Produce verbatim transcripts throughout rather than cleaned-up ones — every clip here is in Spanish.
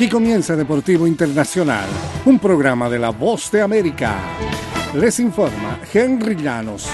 Aquí comienza Deportivo Internacional, un programa de La Voz de América. Les informa Henry Llanos.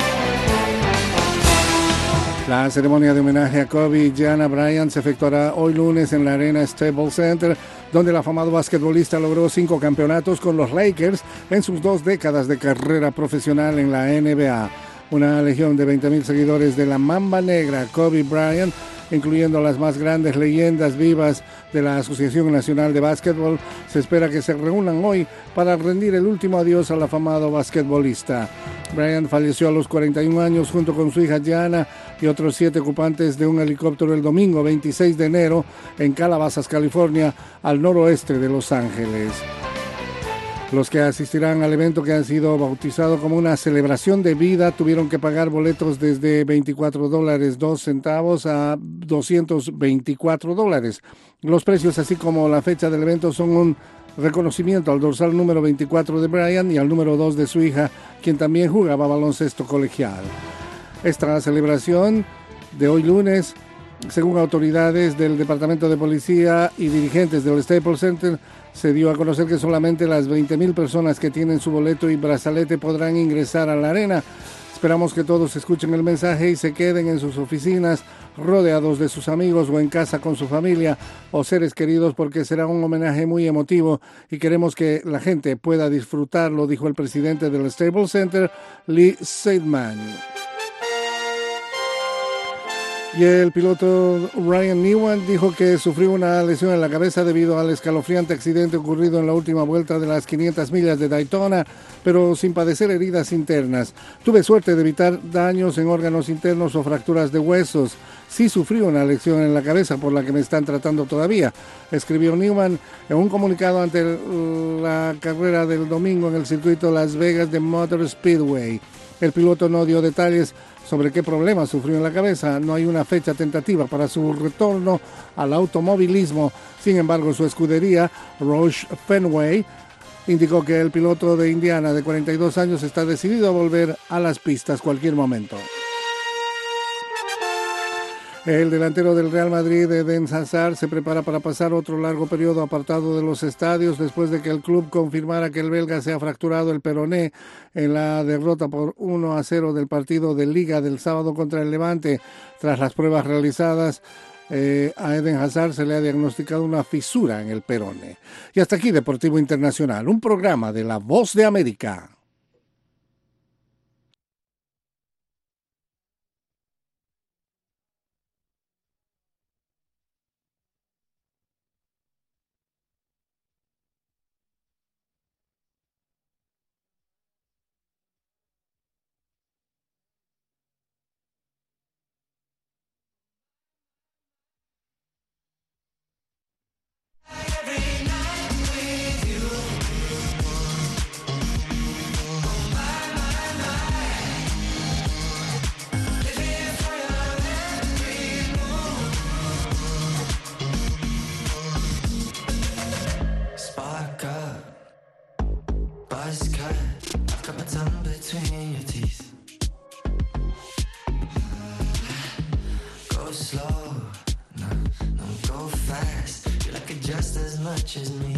La ceremonia de homenaje a Kobe y Gianna Bryant se efectuará hoy lunes en la Arena Staples Center, donde el afamado basquetbolista logró cinco campeonatos con los Lakers en sus dos décadas de carrera profesional en la N B A. Una legión de veinte mil seguidores de la Mamba Negra, Kobe Bryant, incluyendo las más grandes leyendas vivas de la Asociación Nacional de Básquetbol, se espera que se reúnan hoy para rendir el último adiós al afamado basquetbolista. Bryant falleció a los cuarenta y un años junto con su hija Gianna y otros siete ocupantes de un helicóptero el domingo veintiséis de enero en Calabasas, California, al noroeste de Los Ángeles. Los que asistirán al evento, que han sido bautizado como una celebración de vida, tuvieron que pagar boletos desde veinticuatro dólares dos centavos a doscientos veinticuatro dólares. Los precios, así como la fecha del evento, son un reconocimiento al dorsal número veinticuatro de Bryant y al número dos de su hija, quien también jugaba baloncesto colegial. Esta celebración de hoy lunes, según autoridades del Departamento de Policía y dirigentes del Staples Center, se dio a conocer que solamente las veinte mil personas que tienen su boleto y brazalete podrán ingresar a la arena. Esperamos que todos escuchen el mensaje y se queden en sus oficinas, rodeados de sus amigos o en casa con su familia o seres queridos, porque será un homenaje muy emotivo y queremos que la gente pueda disfrutarlo, dijo el presidente del Staples Center, Lee Seidman. Y el piloto Ryan Newman dijo que sufrió una lesión en la cabeza debido al escalofriante accidente ocurrido en la última vuelta de las quinientas millas de Daytona, pero sin padecer heridas internas. Tuve suerte de evitar daños en órganos internos o fracturas de huesos. Sí sufrí una lesión en la cabeza por la que me están tratando todavía, escribió Newman en un comunicado ante la carrera del domingo en el circuito Las Vegas de Motor Speedway. El piloto no dio detalles sobre qué problema sufrió en la cabeza. No hay una fecha tentativa para su retorno al automovilismo. Sin embargo, su escudería, Roush Fenway, indicó que el piloto de Indiana de cuarenta y dos años está decidido a volver a las pistas cualquier momento. El delantero del Real Madrid, Eden Hazard, se prepara para pasar otro largo periodo apartado de los estadios después de que el club confirmara que el belga se ha fracturado el peroné en la derrota por uno a cero del partido de Liga del sábado contra el Levante. Tras las pruebas realizadas, eh, a Eden Hazard se le ha diagnosticado una fisura en el peroné. Y hasta aquí Deportivo Internacional, un programa de La Voz de América. As me